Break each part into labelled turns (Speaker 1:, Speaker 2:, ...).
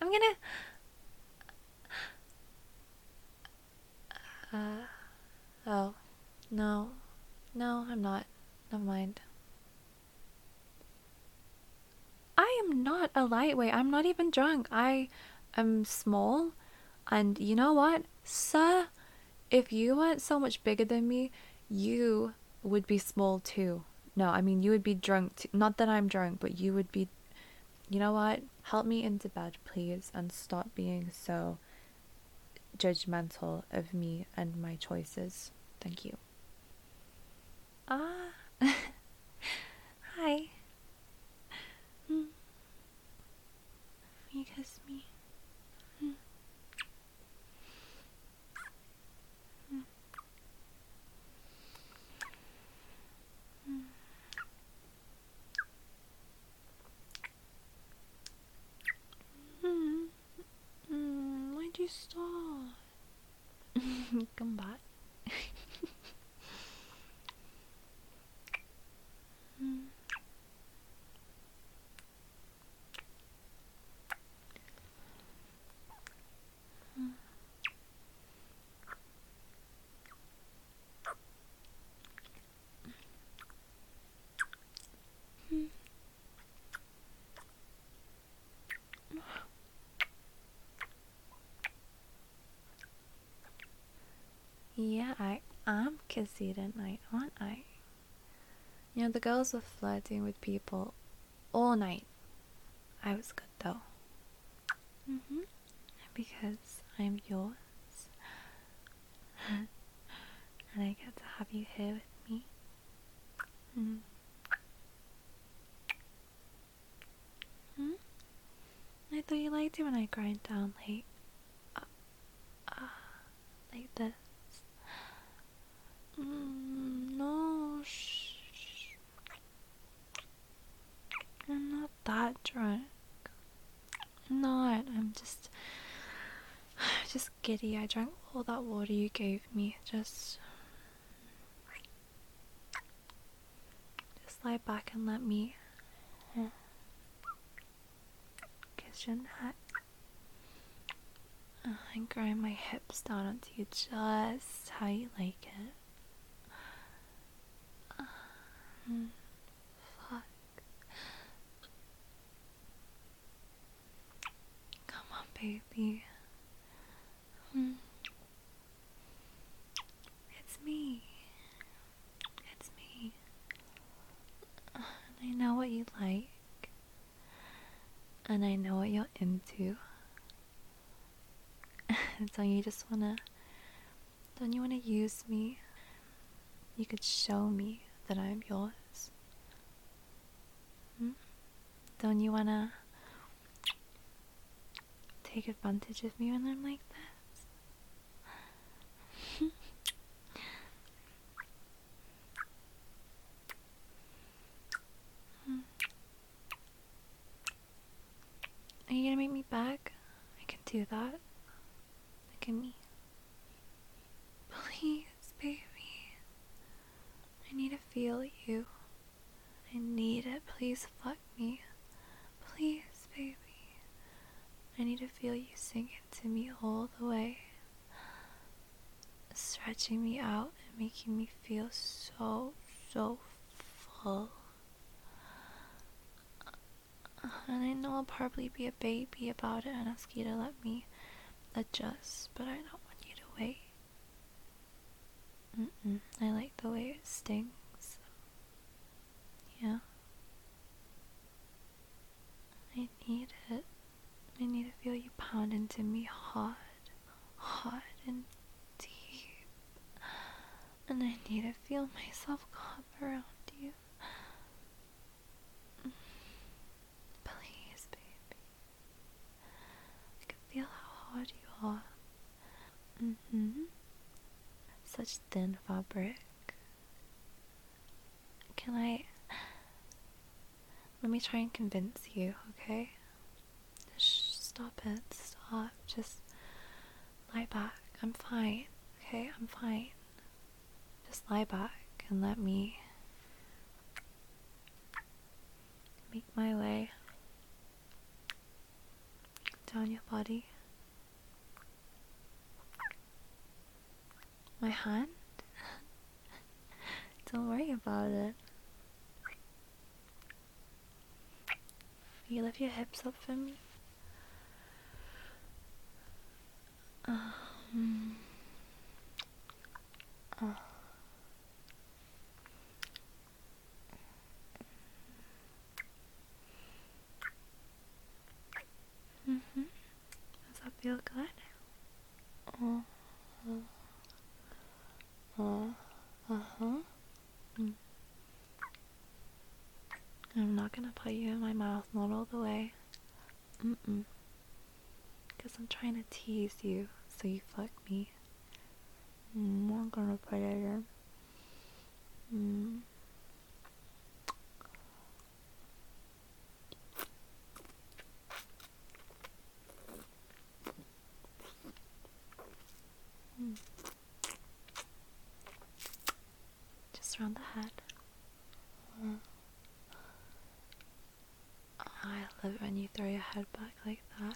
Speaker 1: I'm gonna. Oh. No. No, I'm not. Never mind. I am not a lightweight. I'm not even drunk. I am small. And you know what? Sir, if you weren't so much bigger than me, you would be small too. No, I mean, you would be drunk too. Not that I'm drunk, but you would be. You know what? Help me into bed, please, and stop being so judgmental of me and my choices. Thank you. Ah. Hi. Mm. You kiss me. Mm. Mm. Mm. Mm. Why'd you stop? Come back. Mm. Mm. Mm. Yeah, I am kissy tonight, aren't I? You know, the girls were flirting with people all night. I was good though. Mm-hmm. Because I'm yours. And I get to have you here with me. Mm. Hmm? I thought you liked it when I grind down uh, uh, like this. No, shh. I'm not that drunk. I'm not. I'm just giddy. I drank all that water you gave me. Just lie back and let me kiss your neck and grind my hips down onto you just how you like it. Fuck. Come on, baby. It's me. It's me. And I know what you like. And I know what you're into. So you just wanna. Don't you wanna use me? You could show me that I'm yours. Don't you wanna take advantage of me when I'm like this? Are you gonna make me beg? I can do that. Look at me. Please, baby. I need to feel you. I need it. Please fuck me. Please, baby. I need to feel you sink into me all the way. Stretching me out and making me feel so full. And I know I'll probably be a baby about it and ask you to let me adjust, but I don't want you to wait. I like the way it stings. Yeah. I need it. I need to feel you pound into me hard and deep. And I need to feel myself come around you. Please, baby. I can feel how hard you are. Such thin fabric. Can I... Let me try and convince you, okay? Shh, stop it. Stop. Just lie back. I'm fine. Okay, I'm fine. Just lie back and let me make my way around your body. My hand? Don't worry about it. You lift your hips up for me. Does that feel good? I'm not gonna put you in my mouth, not all the way. Because I'm trying to tease you so you fuck me. I'm not gonna put it in. Just around the head. I love it when you throw your head back like that.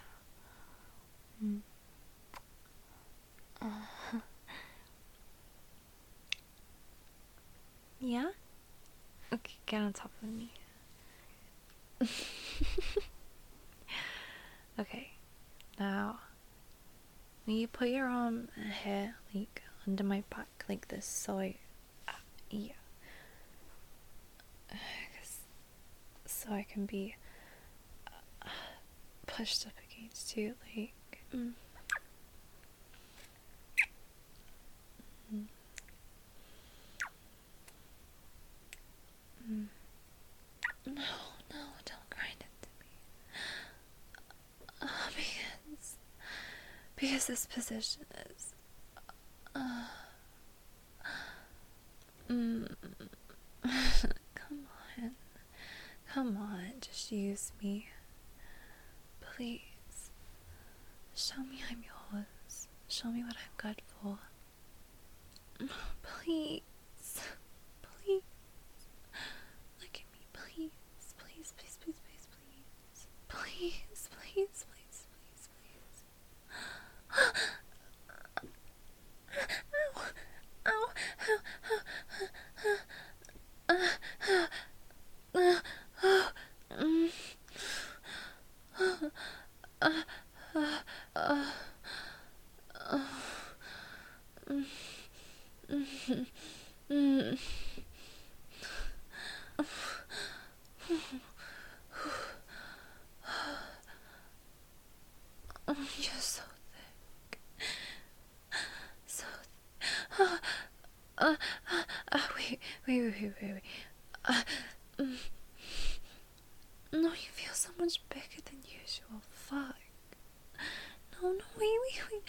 Speaker 1: Yeah? Okay, get on top of me. Okay, now when you put your arm here, like under my back, like this, so so I can be pushed up against you, like. No, don't grind it to me. Because this position is. Come on, just use me. Please. Show me I'm yours. Show me what I'm good for. Please. Please. Look at me, please. Please, please, please, please, please. Please, please, please, please, please. Ow. You're so thick. So wait. No, you feel so much bigger than usual. Fuck. No, wait.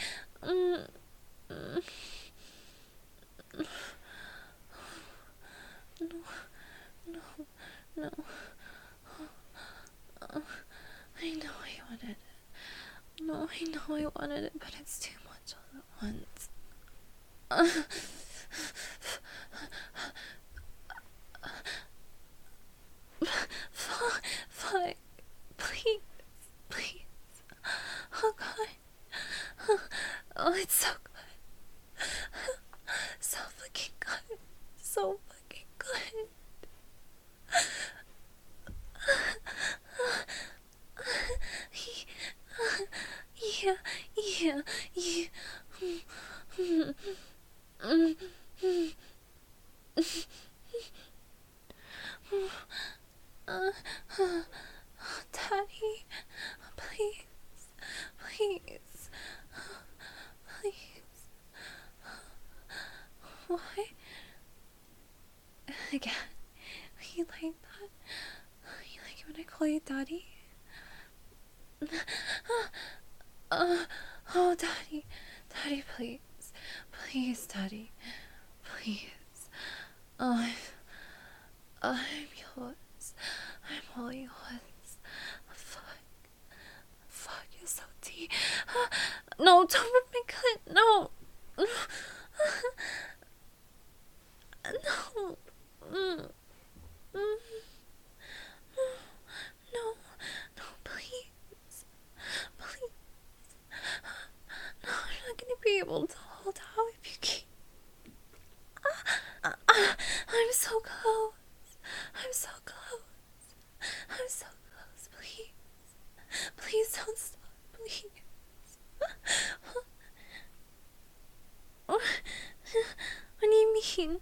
Speaker 1: No. I know I wanted it. No, I know I wanted it, but it's too much all at once. Fuck. Please. Oh God. Oh, it's so good. So fucking good. So fucking good. Yeah. Daddy, please. Why? Again, you like that? You like it when I call you Daddy? Oh, Daddy, please, Daddy, please. I'm yours. I'm all yours. Fuck, you're so deep. No, don't rip my clit. No. No, please. be able to hold out if you keep. I'm so close. I'm so close. I'm so close. Please. Please don't stop. Please. What do you mean?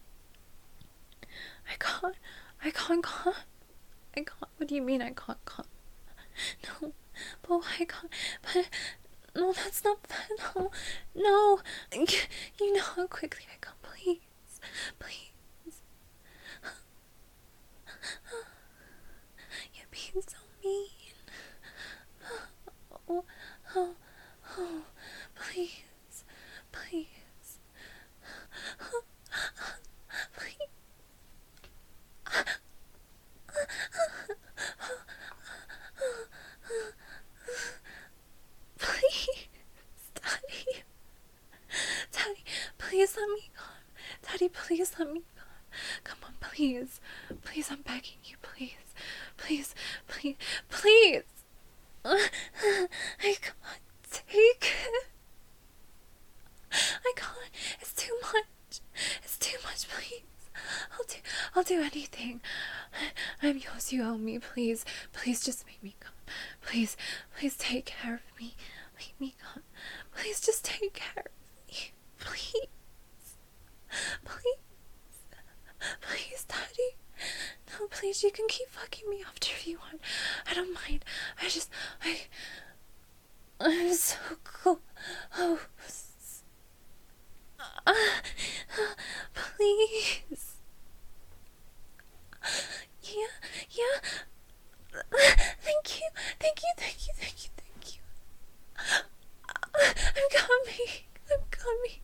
Speaker 1: I can't. I can't. What do you mean I can't? No. But I can't. But no, that's not that. No. No. You know how quickly I come. Please. Please. You're being so mean. Oh, oh, oh, please, please, please. Please, Daddy. Daddy, please let me go. Daddy, please let me go. Come on, please. Please, I'm begging you, please. Please, please, please. I can't take it. I can't. It's too much. It's too much, please. I'll do anything. I'm yours, you owe me, please. Please just make me come. Please take care of me. Make me come. Please just take care of me. Please. Please, Daddy. No, please, you can keep fucking me after if you want. I don't mind. I'm so close. Please. Yeah. Thank you. I'm coming.